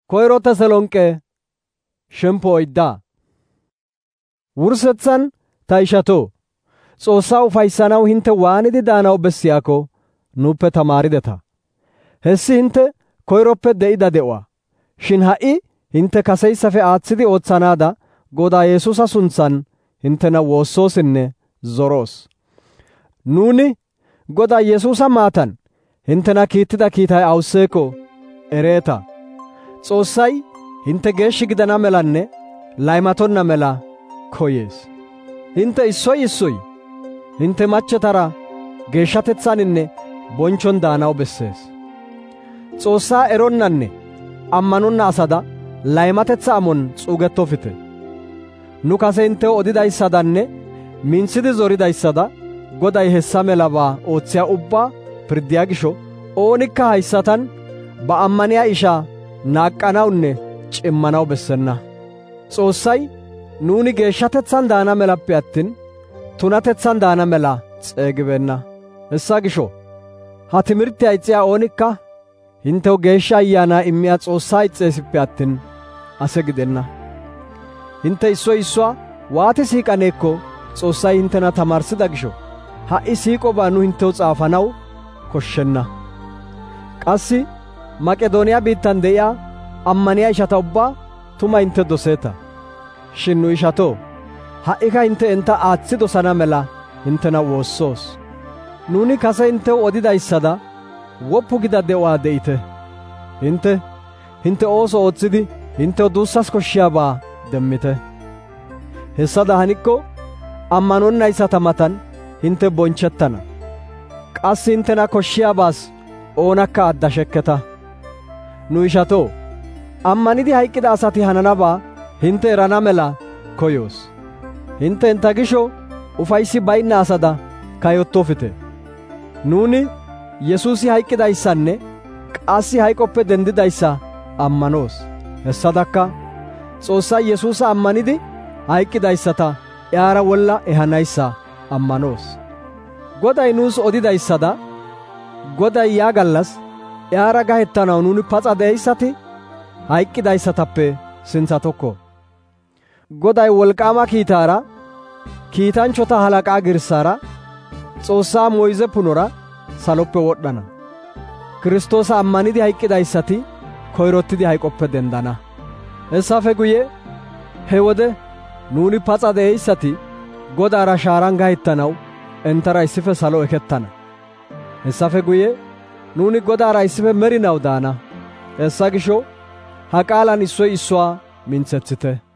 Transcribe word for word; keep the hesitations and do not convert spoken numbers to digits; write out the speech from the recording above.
Koyro Tasalonqe shempo oydda. Wursethan ta ishato, Xoossaa ufayssanaw hinte waanidi daanaw bessiyaako nuuppe tamaarideta. Hessi hinte koyroppe de'ida de'uwa. Shin ha'i hinte kaseyssafe aaththidi oothanaada Godaa Yesuusa sunthan hintena woossoosinne zoroos. Nuuni Godaa Yesuusa maatan hintena kiittida kiitay awuseeko ereeta. Xoossay hinte geeshshi gidana melanne laymatonna mela koyees. Hinte issoy issoy hinte machchetara geeshshatethaninne bonchon daanaw bessees. Xoossaa eronnanne ammanonna asada laymatetha amon xuugettofite. Nu kase hintew odidayssadanne minthidi zoridayssada Goday hessa melabaa oothiya ubbaa pirdiya gisho, oonikka hayssatan ba ammaniya ishaa naaqqanawunne cimmanaw bessenna. Xoossay nuuni geeshshatethan daana melappe attin tunatethan daana mela xeegibeenna. Hessa gisho ha timirtiya ixxiya oonikka hintew geeshsha ayyaanaa immiya Xoossaa ixxeesippe attin ase gidenna. Hinte issoy issuwaa waati siiqaneekko Xoossay hintena tamaarsida gisho ha'i siiqobaa nu hintew xaafanaw koshshenna. Qassi Maqedooniyaa biittan de'iyaa ammaniyaa ishata ubbaa tuma hinte doseeta. Shin nu ishatoo, ha'ika hinte enta aaththi dosana mela hintena woossoos. Nuuni kase hintew odidayssada woppu gida de'uwaa de'ite. Hinte hinte ooso ooththidi hintew duussas koshshiyaabaa demmite. Hessada hanikko ammanonnayssata matan hinte bonchettana. Qassi hintena koshshiyaabaas oonakka addashekketa. Nu ishatoo, ammanidi hayqqida asati hananabaa hinte erana mela koyoos. Hinte enta gisho ufayssi baynna asada kayottofite. Nuuni Yesuusi hayqqidayssanne qassi hayqoppe dendidayssa ammanoos. Hessadakka Xoossay Yesuusa ammanidi hayqqidayssata iyaara wolla ehanayssa ammanoos. Goday nuus odidayssada Goday yaa gallas iyaara gahettanaw nuuni paxa de'eyssati hayqqidayssatappe sinthatokko. Goday wolqaama kiitaara, kiitanchchota halaqaa girssaara, Xoossaa moyze punora saloppe wodhdhana. Kiristoosa ammanidi hayqqidayssati koyrottidi hayqoppe dendana. Hessafe guye he wode nuuni paxa de'eyssati Godaara shaaran gahettanaw entara issife salo ekettana. Hessafe guye nuuni Godaara issife merinaw daana. Hessa gisho ha qaalan issoy issuwaa minthethite.